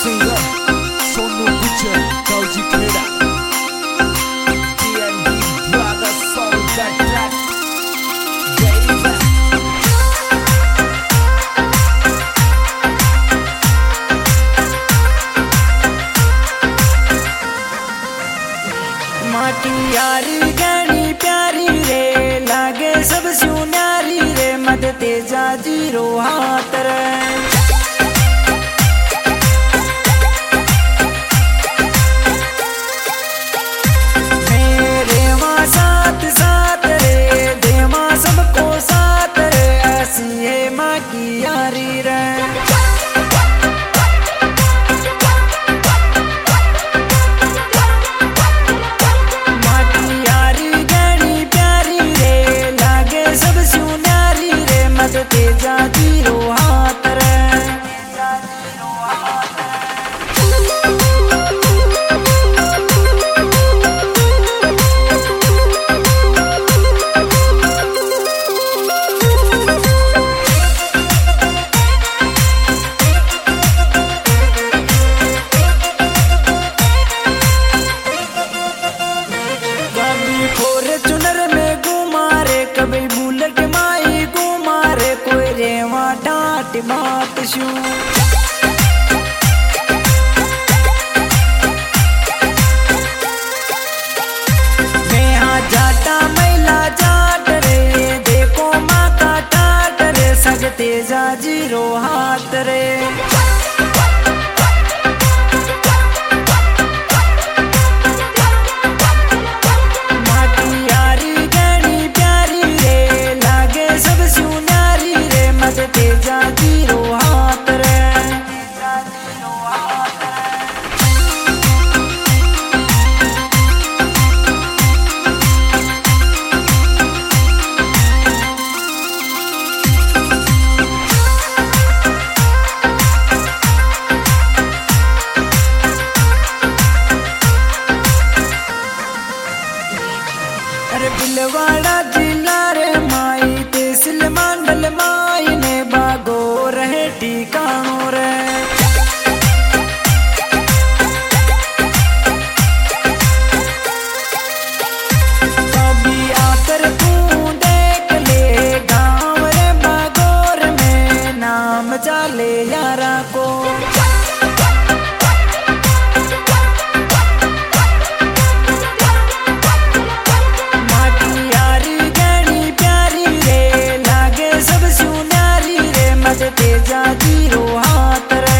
Singer Sonu Gujjar Kauji Khera TND brother sound that track baby माटी यारी गणी प्यारी रे लागे सब सुनारी रे मद तेजा जीरो हाथ रे मेरे माँ साथ साथ रे दे माँ सबको साथ रे ऐसी है माँ की यारी रे तेजा जीरो हाथ रे कभी फॉर्च्यूनर में घुमा रे कभी बुलेट माई घुमा रे कोई रेवा डांट बात शू मैं जाटा मैला जाट रे देखो माता टाट रे सग तेजा जीरो हाथ रे तेजा जीरो हाथ रे अरे बिलवाड़ा जिला रे माई तहसील मंडल माई ने बागो रहे ठिकानो रे कभी आकर तू देख ले गाँव रे बागोर में नाम चाले यारा को तेजा जीरो हाथ रे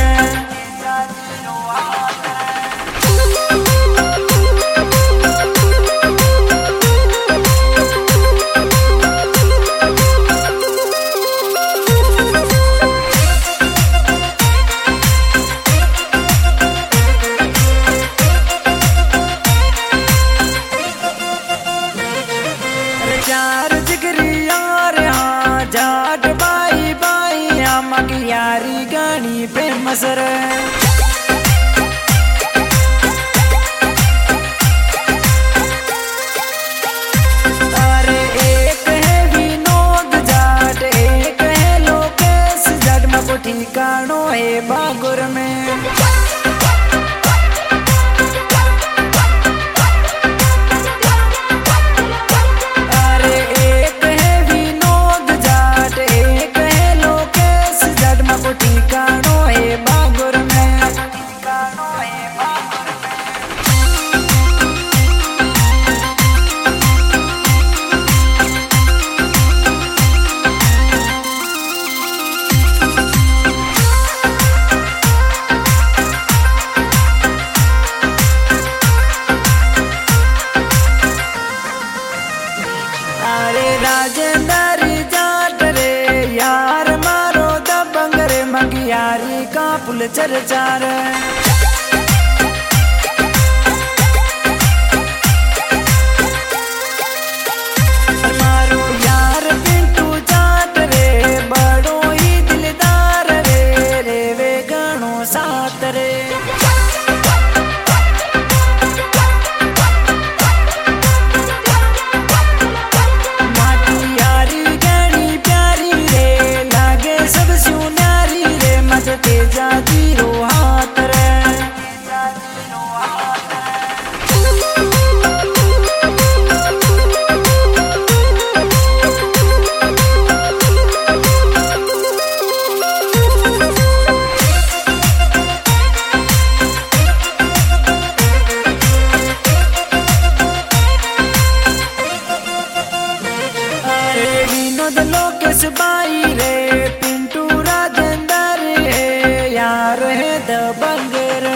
चार जिगरी यार हाँ जाट बाई बाई मग यारी गानी फेमस रे अरे एक है विनोद जाट एक है लोकेश जाट मको ठिकानो है बागुर में ठिकानो है बागुर में अरे राजेंद्र जाट रे यार मारो दबंग रे मगियारी का पुल चर्चा रे मारो यार पिंटू जाट रे बड़ो ही दिलदार रे रे वे गणो साथ रे तेजा जीरो हाथ रे दबंग रे।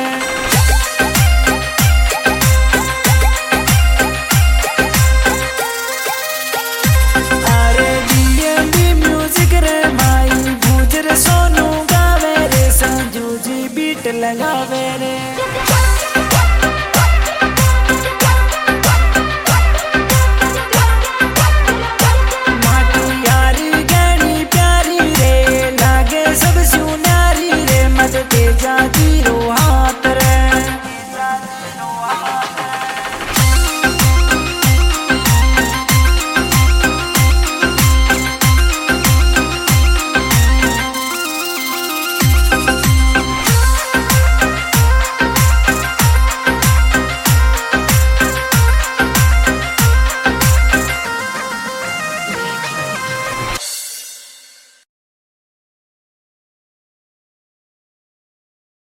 अरे DMD म्यूजिक रे माई गुजर सोनू गावे रे, संजू जी बीट लगावे रे। तेजा जीरो